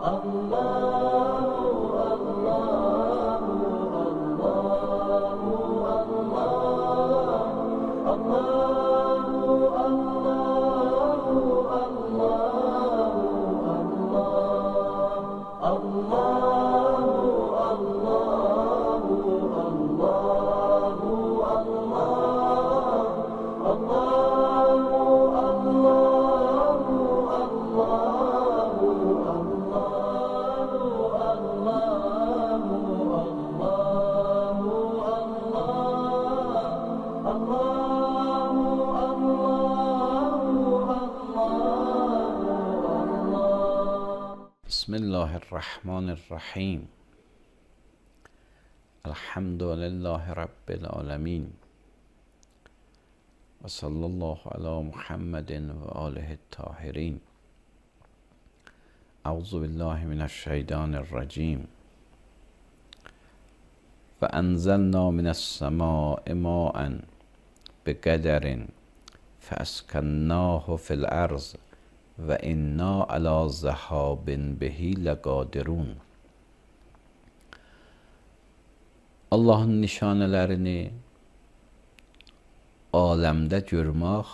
بسم الله الرحمن الرحیم. الحمد لله رب العالمین و صلی الله علی محمد و آله الطاهرین. اعوذ بالله من الشیطان الرجیم. فانزلنا من السماء ماء بقدر فاسکناه فی الارض و انا علی ذهاب به لقادرون. Allahın nişanələrini aləmdə görmək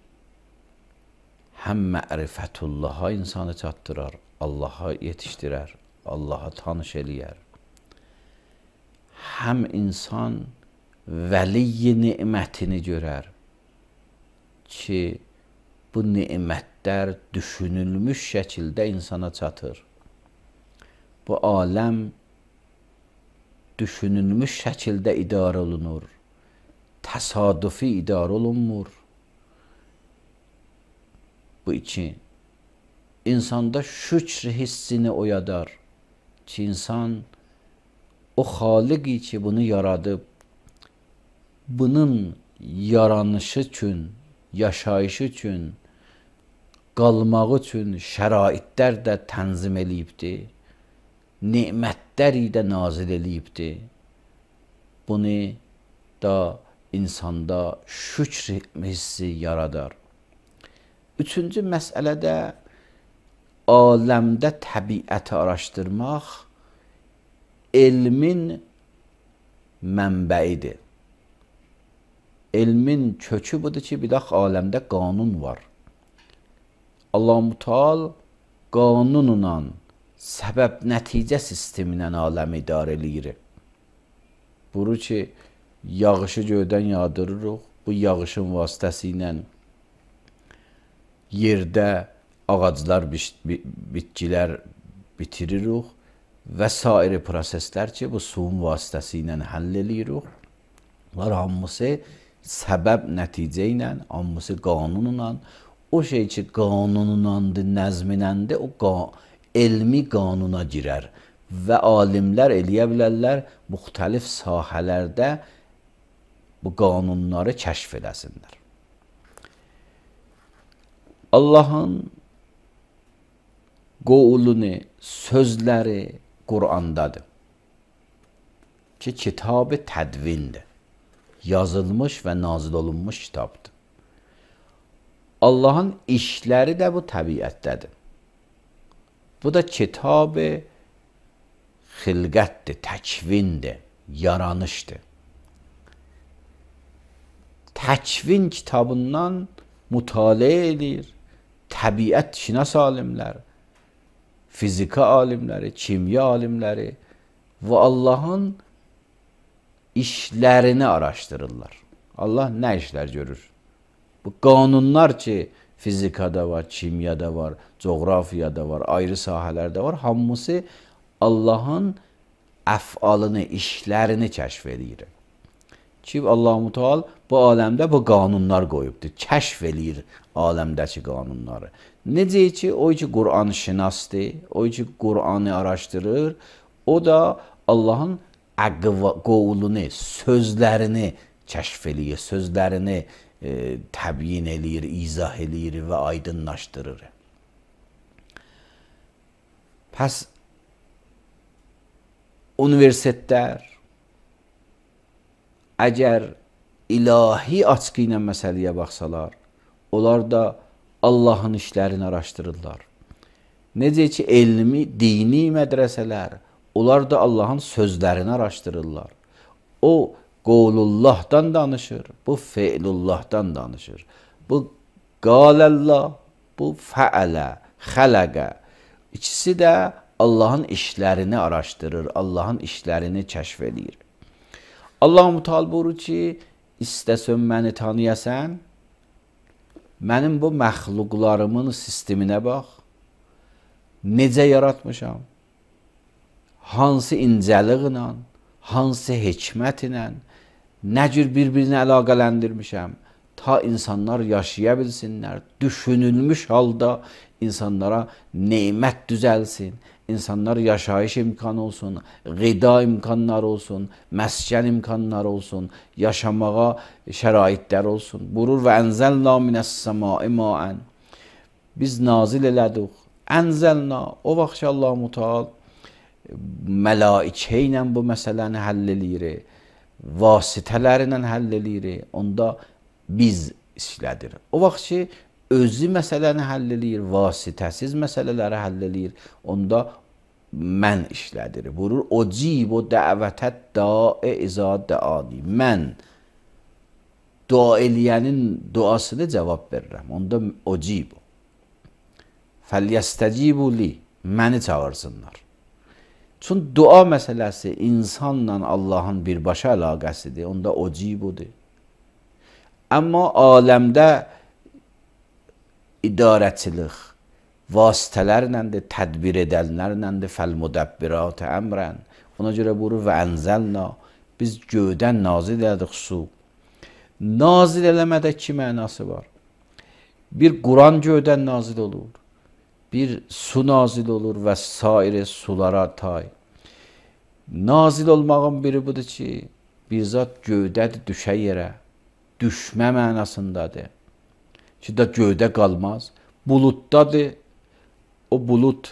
həm mərifətullaha insanı çatdırar, Allaha yetişdirər, Allaha tanış eləyər. Həm insan vəliyi nimətini görər ki, bu nimətlər düşünülmüş şəkildə insana çatır. Bu aləm düşünülmüş şəkildə idarə olunur. Təsadüfi idarə olunmur. Bu iki, insanda şükr hissini oyadar ki, insan o Xaliqi ki, bunu yaradıb, bunun yaranışı üçün, yaşayışı üçün, qalmağı üçün şəraitlər də tənzim eləyibdir, nimətləri də nazil eləyibdir. Bunu da insanda şükr hissi yaradar. Üçüncü məsələdə aləmdə təbiəti araşdırmaq elmin mənbəidir. Elmin kökü budur ki, bir dax aləmdə qanun var. Allah-u Teala qanunla, səbəb-nəticə sistemindən aləmi idarə eləyir. Buyurur ki, yağışı göydən yağdırırıq, bu yağışın vasitəsilə yerdə ağaclar, bitkilər bitiririk və sair proseslər ki, bu suyun vasitəsilə həll eləyirik. Bunlar hamısı səbəb-nəticə ilə, hamısı qanunla, o şey ki, qanunundandır, nəzminəndir, o elmi qanuna girər və alimlər eləyə bilərlər müxtəlif sahələrdə bu qanunları kəşf eləsinlər. Allahın qovlunu, sözləri Qur'andadır ki, kitab-ı tədvindir, yazılmış və nazil olunmuş kitabdır. Allahın işləri də bu təbiətdədir. Bu da kitab-ı xilqətdir, təkvindir, yaranışdır. Təkvin kitabından mütaliə edir təbiət şinas alimlər, fizika alimləri, kimya alimləri və Allahın işlərini araşdırırlar. Allah nə işlər görür? Bu qanunlar ki, fizikada var, kimyada var, coğrafiyada var, ayrı sahələrdə var, hamısı Allahın əfalını, işlərini kəşf edir. Ki, Allah-u Teala bu aləmdə bu qanunlar qoyubdur, kəşf edir aləmdəki qanunları. Necə ki, o ki, Qur'an şinasdır, o ki, Qur'anı araşdırır, o da Allahın qovlunu, sözlərini kəşf edir, sözlərini təbyin eləyir, izah eləyir və aydınlaşdırır. Pəs universitetlər əgər ilahi açqı ilə məsələyə baxsalar, onlar da Allahın işlərini araşdırırlar. Necə ki elmi, dini mədrəsələr, onlar da Allahın sözlərini araşdırırlar. O qavlullahdan danışır, bu fe'lullahdan danışır. Bu qalallah, bu fəələ, xələqə. İkisi də Allahın işlərini araşdırır, Allahın işlərini kəşf edir. Allah-u Teala buyurur ki, istəsən məni tanıyasan, mənim bu məxluqlarımın sisteminə bax, necə yaratmışam, hansı incəliqlə, hansı hikmətlə, nə cür bir-birini əlaqələndirmişəm, ta insanlar yaşaya bilsinlər, düşünülmüş halda insanlara nemət düzəlsin, insanlar yaşayış imkanı olsun, qida imkanları olsun, məskən imkanları olsun, yaşamağa şəraitlər olsun. Buyurur və ənzəlna minəs-səmai maən. Biz nazil elədik. Ənzəlna, o vaxt ki Allah-u Teala mələikə ilə bu məsələni həll eləyir, vasitələrlə həll eləyir, onda biz işlədir. O vaxt ki özü məsələni həll eləyir, vasitəsiz məsələləri həll eləyir, onda mən işlədir. Buyurur, ucibu dəvətət da'i izə dəani. Mən dua eləyənin duasını cavab verirəm. Onda ucibu. Fəlyəstəcibu li. Məni çağırsınlar. Çünki dua məsələsi insanla Allahın birbaşa əlaqəsidir. Onda ucibudur. Amma aləmdə idarəçilik vasitələrləndir, tədbir edənlərləndir, fəl-müdəbbirat əmrən. Ona görə buyurur və ənzəlna, biz göydən nazil elədik su. Nazil eləmədə iki mənası var. Bir Quran göydən nazil olur, bir su nazil olur və sair sulara tay. Nazil olmağın biri budur ki, bir zat göydədir, düşə yerə, düşmə mənasındadır. Ki da göydə qalmaz, buluddadır. O bulud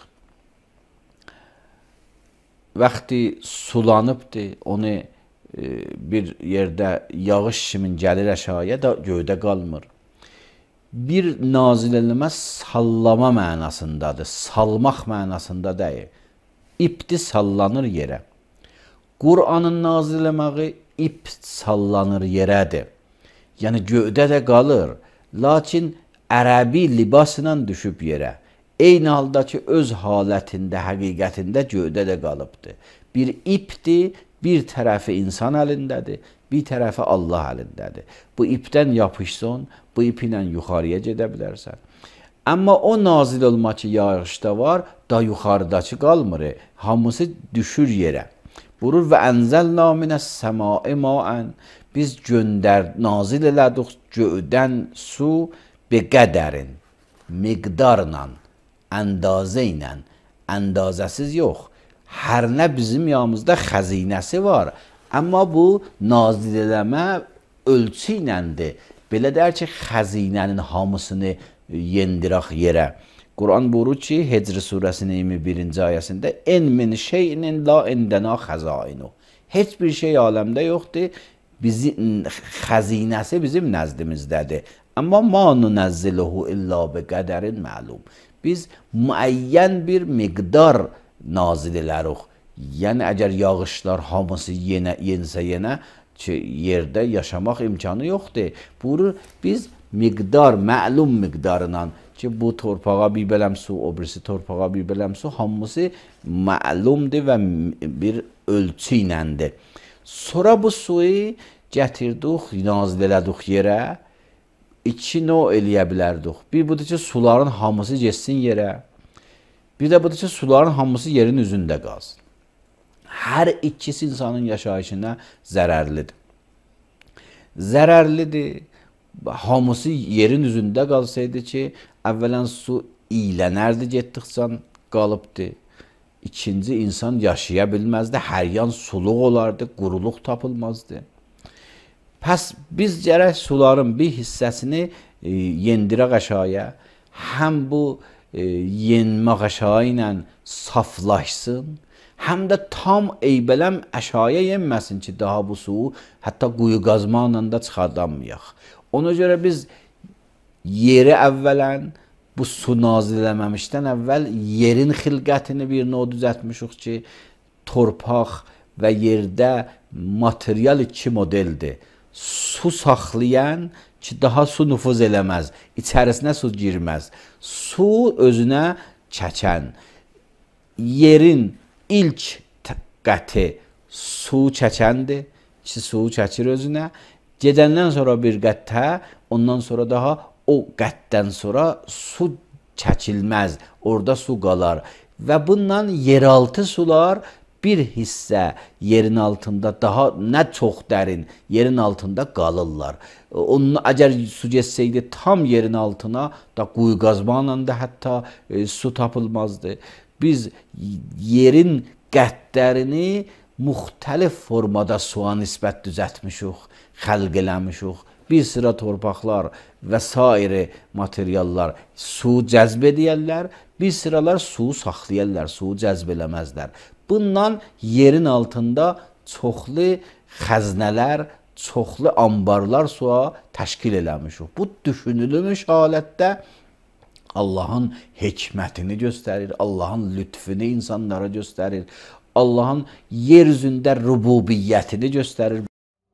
vaxtı sulanıbdır, onu bir yerdə yağış kimi gəlir aşağıya da göydə qalmır. Bir nazil eləmə sallama mənasındadır, salmaq mənasında deyil. İpdir, sallanır yerə. Qur'anın nazil eləməyi ip sallanır yerədir. Yəni göydə də qalır. Lakin ərəbi libasla düşüb yerə. Eyni halda ki, öz halətində, həqiqətində göydə də qalıbdır. Bir ipdir, bir tərəfi insan əlindədir, bir tərəfi Allah əlindədir. Bu ipdən yapışsan, bu ipi ilə yuxarıya gedə bilərsən. Amma o nazil olma ki, yağışda var, da yuxarıdakı qalmır. Hamısı düşür yerə. Buyurur və ənzəlna minəs-səmai maən. Biz nazil elədik göydən su bi qədərin, miqdarla, əndazə ilə, əndazəsiz yox. Hər nə bizim yanımızda xəzinəsi var. Amma bu nazil eləmə ölçü iləndir. Belə deyər ki, xəzinənin hamısını yendirək yerə. Quran buyurur ki, Hicr surəsinin 21-ci ayəsində en min şeyinin la indəna xəzainu. Heç bir şey aləmdə yoxdur. Xəzinəsi bizim nəzdimizdədir. Amma ma nunəzziluhu illa bi qədərin məlum. Biz müəyyən bir miqdar nazil elərik. Yəni əgər yağışlar hamısı yensə yenə ki, yerdə yaşamaq imkanı yoxdur. Buyurur, biz miqdar, məlum miqdarla ki, bu torpağa bir bələm su, o birisi torpağa bir bələm su, hamısı məlumdur və bir ölçü iləndir. Sonra bu suyu gətirdik, nazil elədik yerə, iki növ eləyə bilərdik. Bir budur ki, suların hamısı getsin yerə. Bir də budur ki, suların hamısı yerin üzündə qalsın. Hər ikisi insanın yaşayışına zərərlidir. Zərərlidir. Hamısı yerin üzündə qalsaydı ki, əvvələn su iylənərdi, getdikcə qalıbdır. İkinci, insan yaşaya bilməzdi, hər yan suluq olardı, quruluq tapılmazdı. Pəs biz gərək suların bir hissəsini yendirək aşağıya, həm bu yenmək aşağı ilə saflaşsın, həm də tam eybələm aşağıya yenməsin ki, daha bu suyu hətta quyu qazmaqla da çıxardamayaq. Ona görə biz yeri əvvələn bu su nazil eləməmişdən əvvəl yerin xilqətini bir növ düzəltmişik ki, torpaq və yerdə material iki modeldir. Su saxlayan ki, daha su nüfuz eləməz, içərisinə su girməz. Su özünə çəkən. Yerin ilk qəti su çəkəndir ki, su çəkir özünə. Gedəndən sonra bir qəttə, ondan sonra daha o qəttdən sonra su çəkilməz, orada su qalar. Və bundan yeraltı sular bir hissə yerin altında daha nə çox dərin yerin altında qalırlar. Onun əgər su getsəydi tam yerin altına da quyu qazmaqla da hətta su tapılmazdı. Biz yerin qəttlərini müxtəlif formada suya nisbət düzəltmişik, xəlq eləmişik. Bir sıra torpaqlar və sair materiallar su cəzb edərlər, bir sıralar su saxlayarlar, su cəzb eləməzlər. Bundan yerin altında çoxlu xəznələr, çoxlu ambarlar suya təşkil eləmişik. Bu düşünülmüş halətdə Allahın hikmətini göstərir, Allahın lütfünü insanlara göstərir, Allahın yer üzündə rububiyyətini göstərir.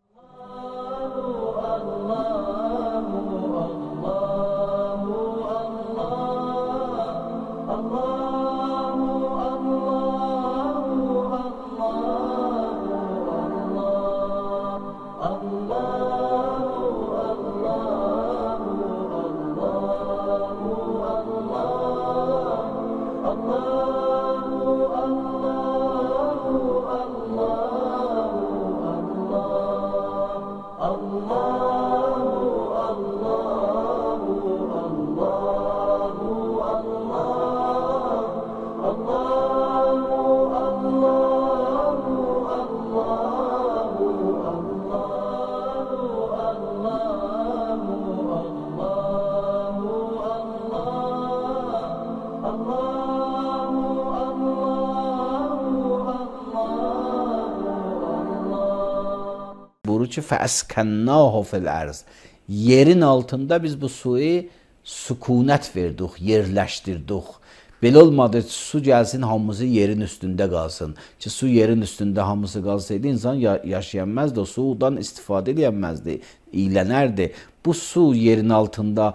Ki fəskənnahu fil ərz. Yerin altında biz bu suyu sükunət verdik, yerləşdirdik. Belə olmadı ki, su gəlsin, hamısı yerin üstündə qalsın. Ki, su yerin üstündə hamısı qalsaydı, insan yaşayanməzdi, o sudan istifadə edənməzdi, iylənərdi. Bu su yerin altında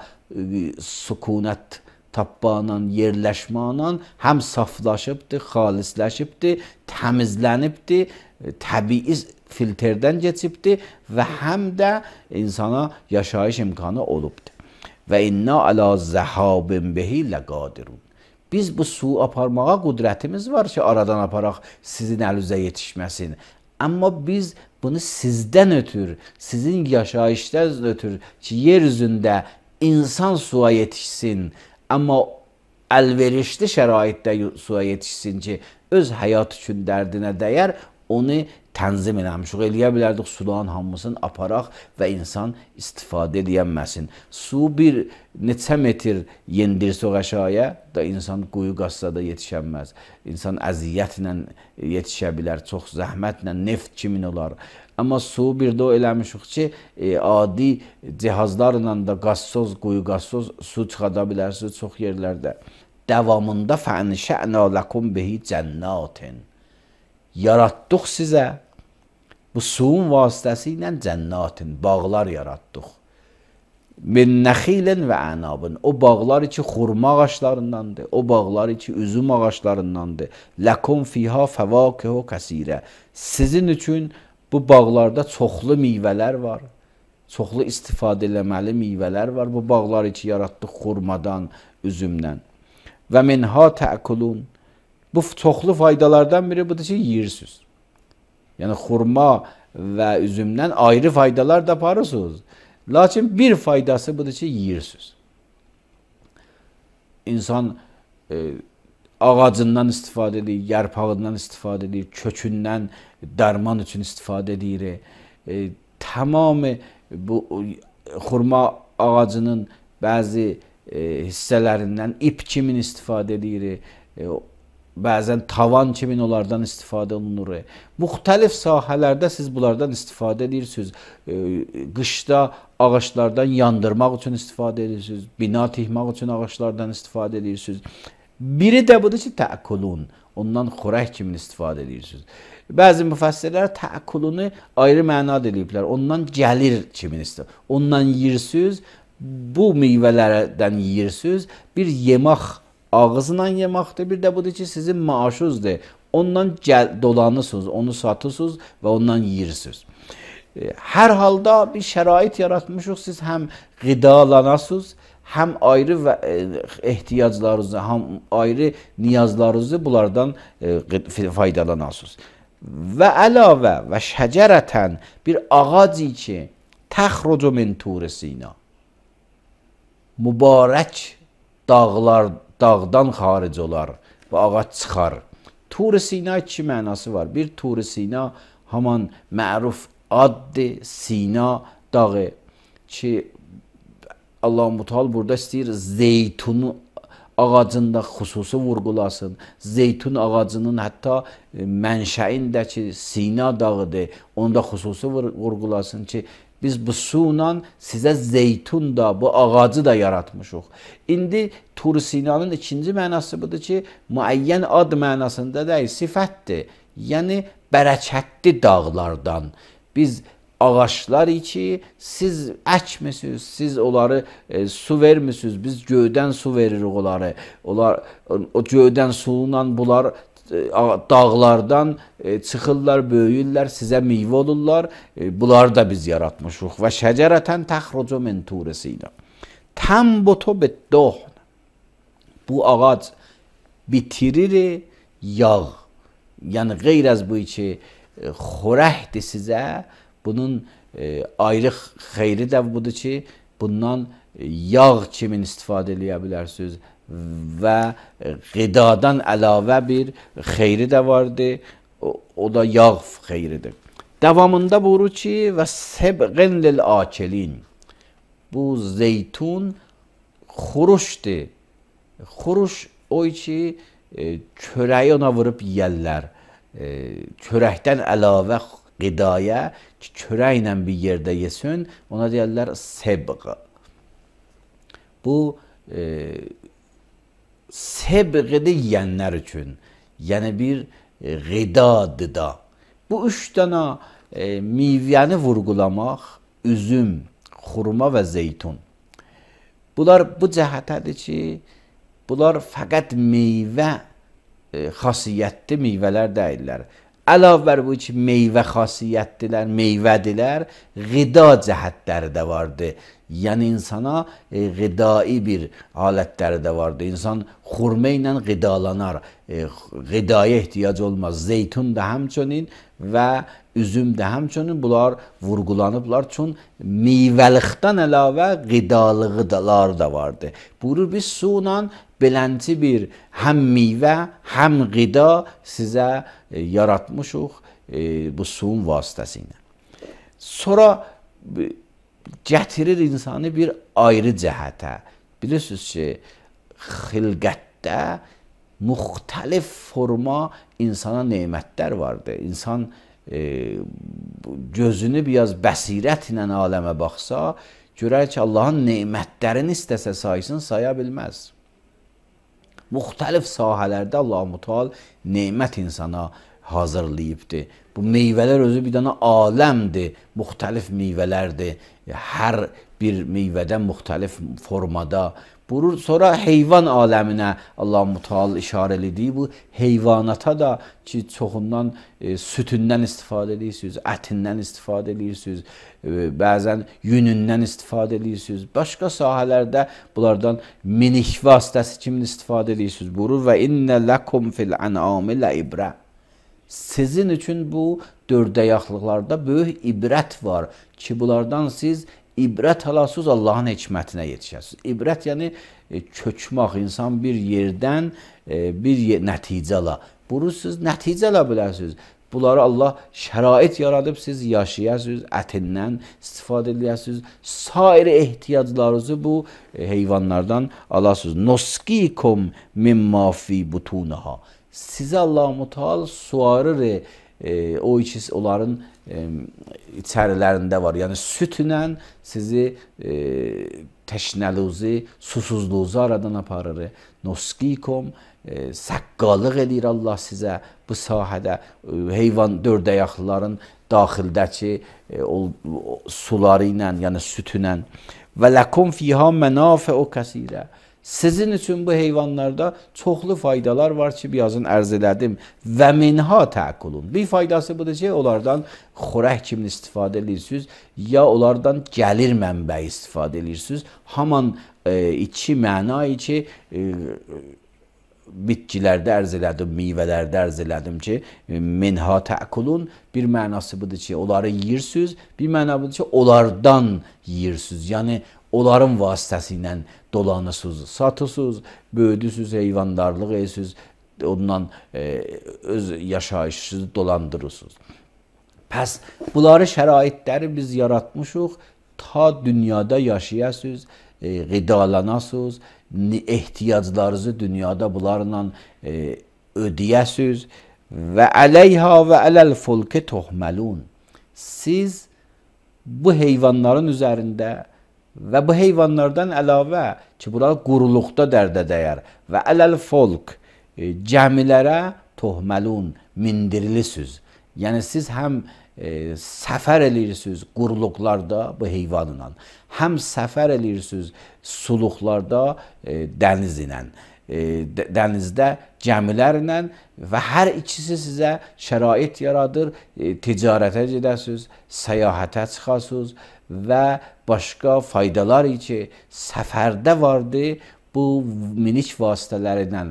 sükunət tapmaqla, yerləşməklə həm saflaşıbdır, xalisləşibdir, təmizlənibdir, təbii filtrdən keçibdir və həm də insana yaşayış imkanı olubdur. Və inna ala zəhabin bihi ləqadirun. Biz bu su aparmağa qüdrətimiz var ki, aradan aparaq sizin əlinizə yetişməsin. Amma biz bunu sizdən ötür, sizin yaşayışdan ötür ki, yer üzündə insan suya yetişsin, amma əlverişli şəraitdə suya yetişsin ki, öz həyat üçün dərdinə dəyər, onu tənzim eləmişik. Eləyə bilərdik suların hamısını aparaq və insan istifadə edənməsin. Su bir neçə metr yendirsək aşağıya da insan quyu qazsa da yetişənməz. İnsan əziyyətlə yetişə bilər, çox zəhmətlə, neft kimin olar. Amma su bir də o eləmişik ki, adi cihazlarla da qazsoz, quyu qazsoz su çıxada bilərsiniz çox yerlərdə. Davamında fənşə'nə ləkum bihi cənnatin. Yaratdıq sizə bu suyun vasitəsilə cənnatin, bağlar yaratdıq. Min nəxilin və ənabın. O bağlar içi xurma ağaçlarındandır, o bağlar içi üzüm ağaçlarındandır. Ləkum fiha fəvakihu kəsirə. Sizin üçün bu bağlarda çoxlu meyvələr var, çoxlu istifadə eləməli meyvələr var. Bu bağlar içi yaratdıq xurmadan, üzümdən. Və minha tə'kulun. Bu çoxlu faydalardan biri budur ki, yeyirsiniz. Yəni, xurma və üzümdən ayrı faydalar da aparırsınız. Lakin bir faydası budur ki, yeyirsiniz. İnsan ağacından istifadə edir, yarpağından istifadə edir, kökündən dərman üçün istifadə edir. Tamamı bu xurma ağacının bəzi hissələrindən ip kimin istifadə edir. bəzən tavan kimi onlardan istifadə olunur. Müxtəlif sahələrdə siz bunlardan istifadə edirsiniz. Qışda ağaclardan yandırmaq üçün istifadə edirsiniz. Bina tikmək üçün ağaclardan istifadə edirsiniz. Biri də budur ki, təəkulun. Ondan xörək kimi istifadə edirsiniz. Bəzi müfəssirlər təəkulunu ayrı mənada eləyiblər. Ondan gəlir kimi istifadə. Ondan yiyirsiniz, bu meyvələrdən yiyirsiniz. Bir yemək ağızla yeməkdir, bir də budur ki, sizin maaşınızdır. Ondan dolanırsınız, onu satırsınız və ondan yiyirsiniz. Hər halda bir şərait yaratmışıq, siz həm qidalanasınız, həm ayrı ehtiyaclarınızı, həm ayrı niyazlarınızı bunlardan faydalanasınız. Və əlavə və şəcərətən bir ağac ki, təxrucu min Tur Sina. Mübarək dağdan xaric olar və ağac çıxar. Tur Sina iki mənası var. Bir Tur Sina haman məruf addır, Sina dağı ki Allah-u Teala burada istəyir zeytunu ağacında xüsusi vurğulasın. Zeytun ağacının hətta mənşəindəki Sina dağıdır. Onu da xüsusi vurğulasın ki biz bu suyla sizə zeytun da, bu ağacı da yaratmışıq. İndi Tur Sinanın ikinci mənası budur ki, müəyyən ad mənasında deyil, sifətdir. Yəni, bərəkətli dağlardan. Biz ağaçlar ki, siz əkmisiniz, siz onları su vermişsiniz, biz göydən su veririk onları. O göydən suyla bunlar dağlardan çıxırlar, böyüyürlər, sizə meyvə olurlar. Bunları da biz yaratmışıq. Və şəcərətən təxrucu min Tur Sina. Tənbutu bid-duhn. Bu ağac bitirir yağ. Yəni qeyr az bu ki, xörəkdir sizə. Bunun ayrı xeyri də budur ki, bundan yağ kimi istifadə edə bilərsiniz. Və qidadan əlavə bir xeyri də vardır, o da yağ xeyridir. Davamında buyurur ki, və səbğin lil-akilin. Bu zeytun xuruşdur. Xuruş o ki, çörəyi ona vurub yiyərlər. Çörəkdən əlavə qidaya ki, çörəklə bir yerdə yesin, ona deyərlər səbq. Bu səbqədə yiyənlər üçün, yəni bir qidadır da. Bu üç dənə meyvəni vurğulamaq, üzüm, xurma və zeytun. Bunlar bu cəhətədir ki, bunlar fəqət meyvə xasiyyətli meyvələr deyirlər. Əlavə bu ki, meyvə xasiyyətdilər, meyvədilər, qida cəhətləri də vardır. Yəni insana qidai bir halətləri də vardır. İnsan xurma ilə qidalanar, qidaya ehtiyac olmaz. Zeytun da həmçinin və üzüm də həmçinin bunlar vurğulanıblar. Çünki meyvəlikdən əlavə qidalıqlar da vardır. Buyurur biz suyla belənti bir həm meyvə, həm qida sizə yaratmışıq bu suyun vasitəsilə. Sonra gətirir insanı bir ayrı cəhətə. Bilirsiniz ki, xilqətdə müxtəlif forma insana nemətlər vardır. İnsan gözünü biraz bəsirət ilə aləmə baxsa, görər ki, Allahın nemətlərini istəsə saysın, saya bilməz. Müxtəlif sahələrdə Allah-u Teala nemət insana hazırlayıbdır. Bu meyvələr özü bir dənə aləmdir, müxtəlif meyvələrdir. Hər bir meyvədən müxtəlif formada. Buyurur, sonra heyvan aləminə Allah-u Teala işarə edilir. Bu heyvanata da ki, çoxundan sütündən istifadə edirsiniz, ətindən istifadə edirsiniz, bəzən yünündən istifadə edirsiniz. Başqa sahələrdə bunlardan minik vasitəsi kimi istifadə edirsiniz. Buyurur, və innə ləkum fil-ən'ami ləibrə. Sizin üçün bu dördəyaqlıqlarda böyük ibrət var ki, bunlardan siz ibrət alasınız, Allahın hikmətinə yetişəsiniz. İbrət yəni köçmək, insan bir yerdən bir nəticə ala. Bunu siz nəticə ala bilərsiniz. Bunları Allah şərait yaradıb, siz yaşayasınız, ətindən istifadə edəsiniz. Sair ehtiyaclarınızı bu heyvanlardan alasınız. Noskikum mimma fi butunaha. Sizi Allah-u Teala suarır o içi onların içərilərində var. Yəni sütlə sizi təşnəluzi, susuzluğunuzu aradan aparır. Noskikum səqqalıq edir Allah sizə bu sahədə heyvan dördəyaqlıların daxildəki suları ilə, yəni sütü ilə və lakum fiha mənafi'u kəsirə. Sizin üçün bu heyvanlarda çoxlu faydalar var ki, birazdan ərz elədim. Və minha təkulun. Bir faydası budur ki, onlardan xörək kimi istifadə edirsiniz, ya onlardan gəlir mənbəyi istifadə edirsiniz. Haman iki mənayı ki, bitkilərdə ərz elədim, meyvələrdə ərz elədim ki, minha təkulun bir mənası budur ki, onları yeyirsiniz, bir məna budur ki, onlardan yeyirsiniz. Yəni, onların vasitəsilə dolanırsınız, satırsınız, böyüdürsünüz, heyvandarlıq edirsiniz, ondan öz yaşayışınızı dolandırırsınız. Pəs, bunları şəraitləri biz yaratmışıq, ta dünyada yaşayasınız, qidalanasınız, ehtiyaclarınızı dünyada bunlarla ödəyəsiniz və əleyha və ələl fulki tuhməlun. Siz bu heyvanların üzərində və bu heyvanlardan əlavə ki, bura quruluqda dərdə dəyər və ələl folk cəmilərə tuhməlun mindirilisiz. Yəni siz həm səfər edirsiniz quruluqlarda bu heyvanla, həm səfər edirsiniz suluqlarda dəniz ilə, dənizdə gəmilərlə və hər ikisi sizə şərait yaradır, ticarətə gedəsiniz, səyahətə çıxasınız və başqa faydalar ki, səfərdə vardır, bu minik vasitələrindən,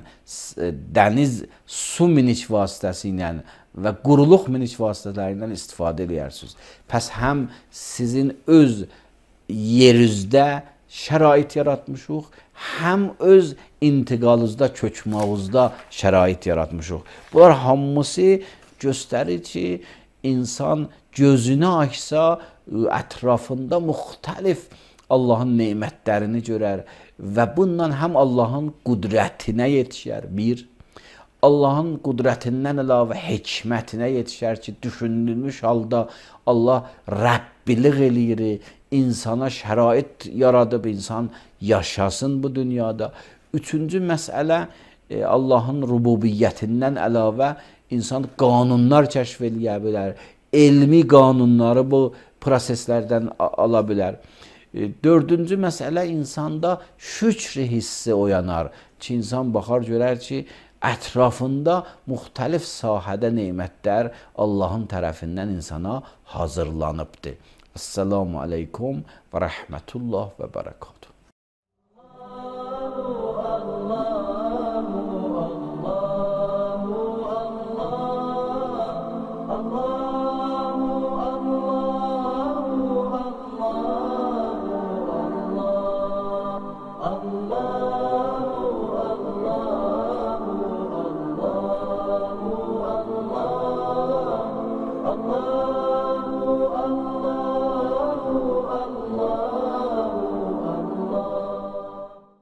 dəniz su minik vasitəsi ilə və quruluq minik vasitələrindən istifadə edirsiniz. Pəs həm sizin öz yerinizdə şərait yaratmışıq, həm öz intiqalınızda, köçmağınızda şərait yaratmışıq. Bunlar hamısı göstərir ki, insan gözünü açsa, ətrafında müxtəlif Allahın nemətlərini görər və bundan həm Allahın qüdrətinə yetişər, bir, Allahın qüdrətindən əlavə hikmətinə yetişər ki, düşünülmüş halda Allah Rəbbilik eləyir, insana şərait yaradıb, insan yaşasın bu dünyada. Üçüncü məsələ, Allahın rububiyyətindən əlavə insan qanunlar kəşf eləyə bilər, elmi qanunları bu proseslərdən ala bilər. Dördüncü məsələ, insanda şükr hissi oyanar ki, insan baxar, görər ki, ətrafında müxtəlif sahədə nemətlər Allahın tərəfindən insana hazırlanıbdır. Esselamu aleykum və rəhmətullah və bərəkatuhu.